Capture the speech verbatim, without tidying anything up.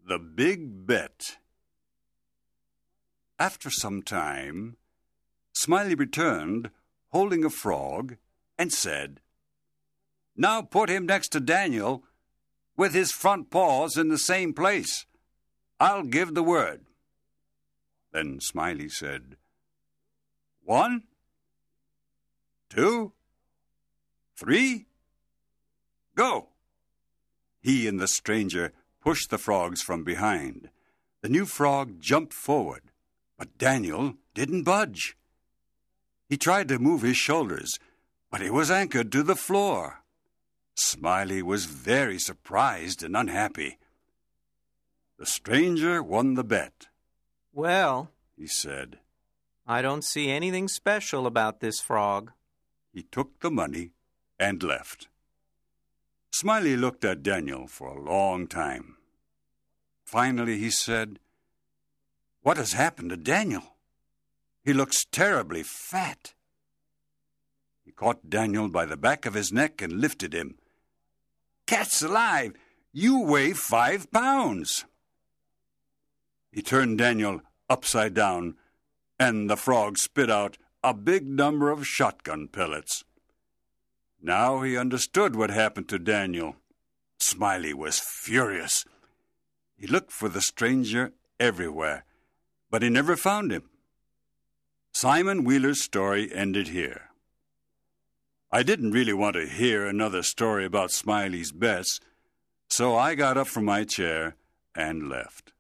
The Big Bet. After some time, Smiley returned, holding a frog, and said, "Now put him next to Daniel, with his front paws in the same place. I'll give the word." Then Smiley said, "One, two, three, go!" He and the stranger pushed the frogs from behind. The new frog jumped forward, but Daniel didn't budge. He tried to move his shoulders, but he was anchored to the floor. Smiley was very surprised and unhappy. The stranger won the bet. "Well," he said, "I don't see anything special about this frog." He took the money and left. Smiley looked at Daniel for a long time. Finally he said, "What has happened to Daniel? He looks terribly fat." He caught Daniel by the back of his neck and lifted him. "Cat's alive! You weigh five pounds!" He turned Daniel upside down, and the frog spit out a big number of shotgun pellets. Now he understood what happened to Daniel. Smiley was furious. He looked for the stranger everywhere, but he never found him. Simon Wheeler's story ended here. I didn't really want to hear another story about Smiley's bets, so I got up from my chair and left.